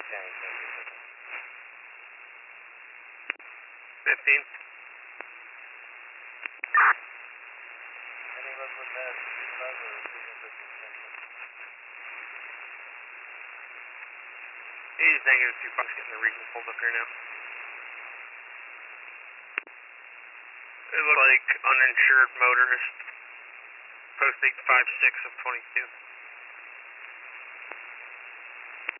15. Any luck with that speed bug or He's -2 bucks getting the region pulled up here now. It looks like uninsured motorist. Post 856 of 22.